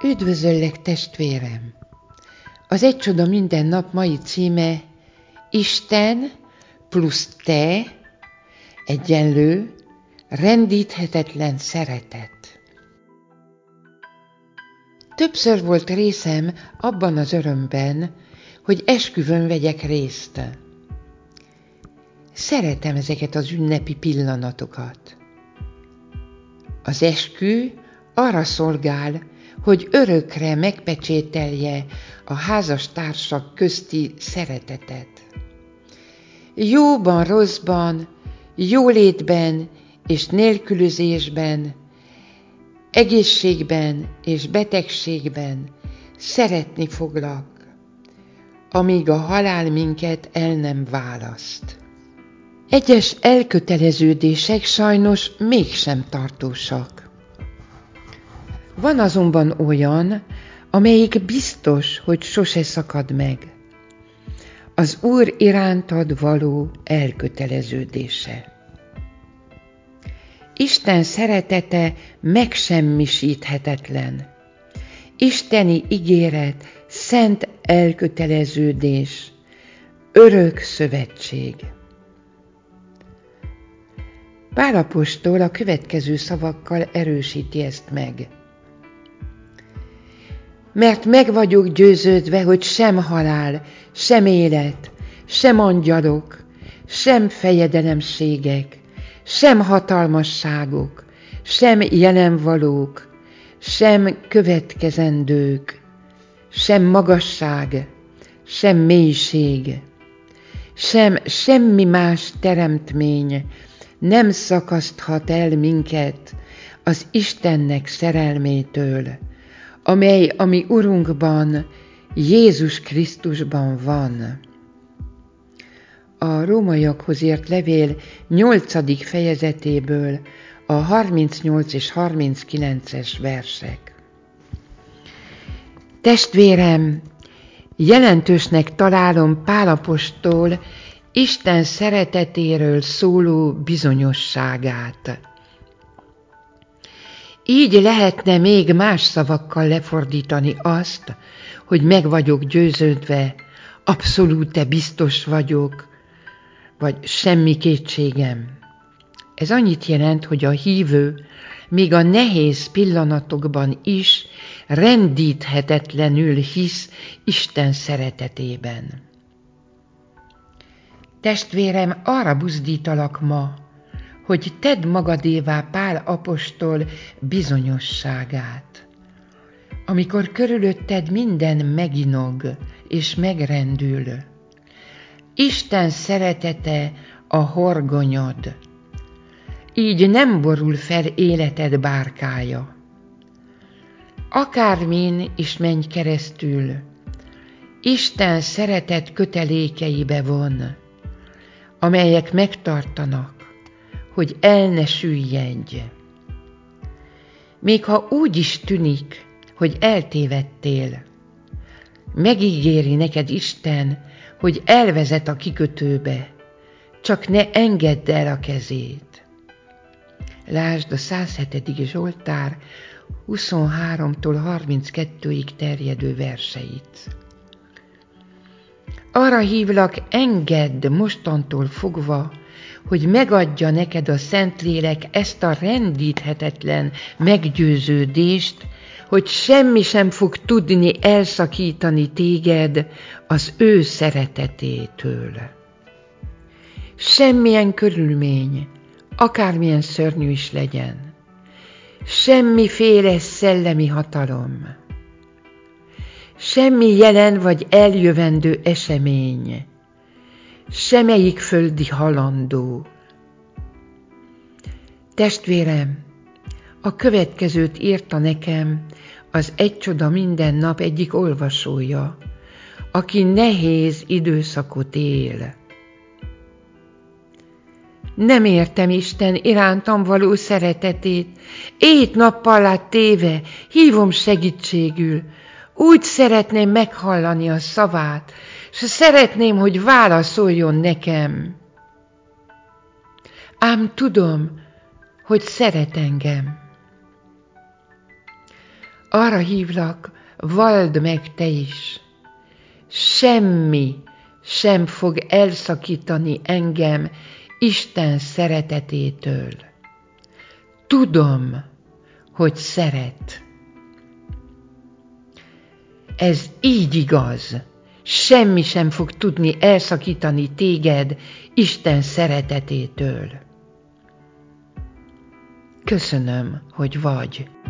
Üdvözöllek, testvérem! Az Egy csoda minden nap mai címe Isten plusz te egyenlő rendíthetetlen szeretet. Többször volt részem abban az örömben, hogy esküvőn vegyek részt. Szeretem ezeket az ünnepi pillanatokat. Az eskü arra szolgál, hogy örökre megpecsételje a házastársak közti szeretetet. Jóban, rosszban, jólétben és nélkülözésben, egészségben és betegségben szeretni foglak, amíg a halál minket el nem választ. Egyes elköteleződések sajnos mégsem tartósak. Van azonban olyan, amelyik biztos, hogy sose szakad meg. Az Úr irántad való elköteleződése. Isten szeretete megsemmisíthetetlen. Isteni ígéret, szent elköteleződés, örök szövetség. Pál apostol a következő szavakkal erősíti ezt meg. Mert meg vagyok győződve, hogy sem halál, sem élet, sem angyalok, sem fejedelemségek, sem hatalmasságok, sem jelenvalók, sem következendők, sem magasság, sem mélység, sem semmi más teremtmény nem szakaszthat el minket az Istennek szerelmétől, amely a mi Urunkban, Jézus Krisztusban van. A Rómaiakhoz írt levél 8. fejezetéből a 38 és 39-es versek. Testvérem, jelentősnek találom Pál apostol Isten szeretetéről szóló bizonyosságát. Így lehetne még más szavakkal lefordítani azt, hogy meg vagyok győződve, abszolút biztos vagyok, vagy semmi kétségem. Ez annyit jelent, hogy a hívő még a nehéz pillanatokban is rendíthetetlenül hisz Isten szeretetében. Testvérem, arra buzdítalak ma, hogy tedd magadévá Pál apostol bizonyosságát. Amikor körülötted minden meginog és megrendül, Isten szeretete a horgonyod, így nem borul fel életed bárkája. Akármin is menj keresztül, Isten szeretet kötelékeibe von, amelyek megtartanak, hogy el ne süllyedj. Még ha úgy is tűnik, hogy eltévedtél, megígéri neked Isten, hogy elvezet a kikötőbe, csak ne engedd el a kezét. Lásd a 107. Zsoltár 23-tól 32-ig terjedő verseit. Arra hívlak, engedd mostantól fogva, hogy megadja neked a Szentlélek ezt a rendíthetetlen meggyőződést, hogy semmi sem fog tudni elszakítani téged az ő szeretetétől. Semmilyen körülmény, akármilyen szörnyű is legyen, semmiféle szellemi hatalom, semmi jelen vagy eljövendő esemény, semmelyik földi halandó. Testvérem, a következőt írta nekem az Egy csoda minden nap egyik olvasója, aki nehéz időszakot él. Nem értem Isten irántam való szeretetét, éjt-nappal téve hívom segítségül, úgy szeretném meghallani a szavát, s szeretném, hogy válaszoljon nekem. Ám tudom, hogy szeret engem. arra hívlak, valld meg te is. Semmi sem fog elszakítani engem Isten szeretetétől. Tudom, hogy szeret. Ez így igaz. Semmi sem fog tudni elszakítani téged Isten szeretetétől. Köszönöm, hogy vagy.